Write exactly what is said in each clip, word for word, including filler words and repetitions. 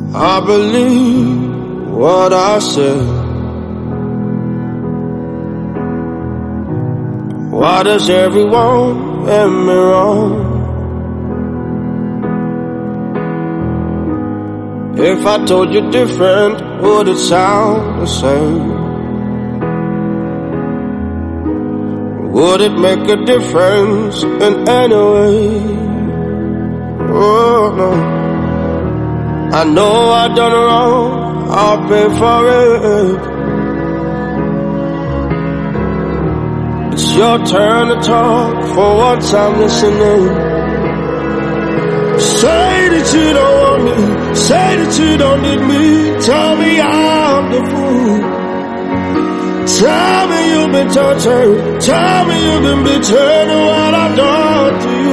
I believe what I said. Why does everyone let me wrong? If I told you different, would it sound the same? Would it make a difference in any way? Oh no, I know I done wrong, I'll pay for it. It's your turn to talk, for once I'm listening. Say that you don't want me, say that you don't need me. Tell me I'm the fool. Tell me you've been tortured, tell me you've been betrayed, and what I've done to you.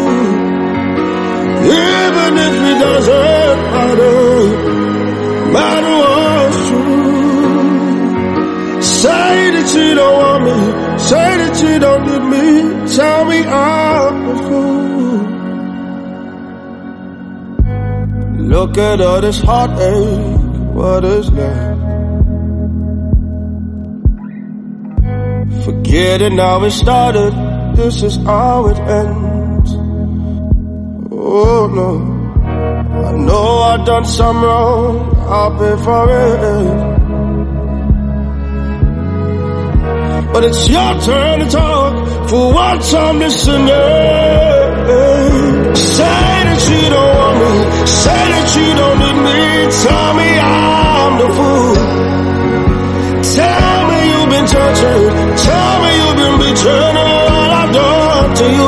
Even if it doesn't matter, matter what's true. Say that you don't want me, say that you don't need me. Tell me I'm the fool. Look at all this heartache, what is left? Forgetting how it started, this is how it ends. Oh no, I know I've done some wrong, I'll pay for it. But it's your turn to talk, for once I'm listening. Say that you don't want me, say that you don't need me. Tell me I'm the fool. Tell me you've been tortured, tell me you've been betrayed, and what I've done to you.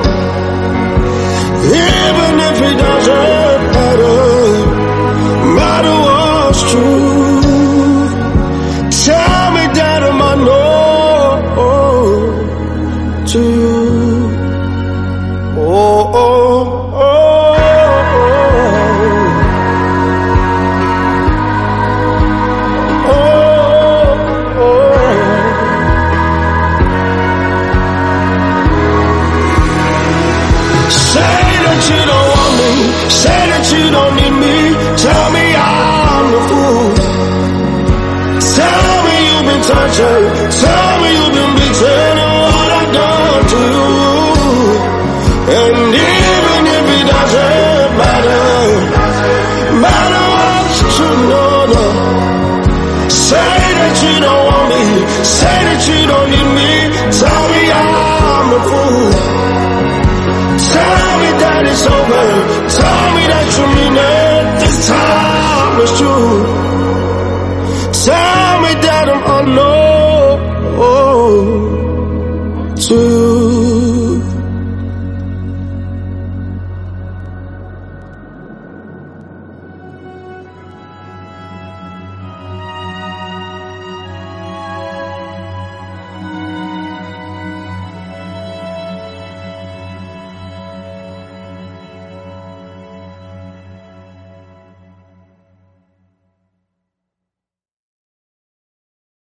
Even if it doesn't matter, matter what's true. Tell me that I'm I know to you. Oh, oh, oh, oh. Say that you don't need me. Tell me I'm the fool. Tell me you've been tortured, tell me you've been betrayed, and what I've done to you. And even if it doesn't matter, matter what's true, no, no. Say that you don't want me, say that you don't need me. Tell me I'm the fool. Tell me that it's over, tell me that you mean it, this time is true. Tell me that I'm unknown to you.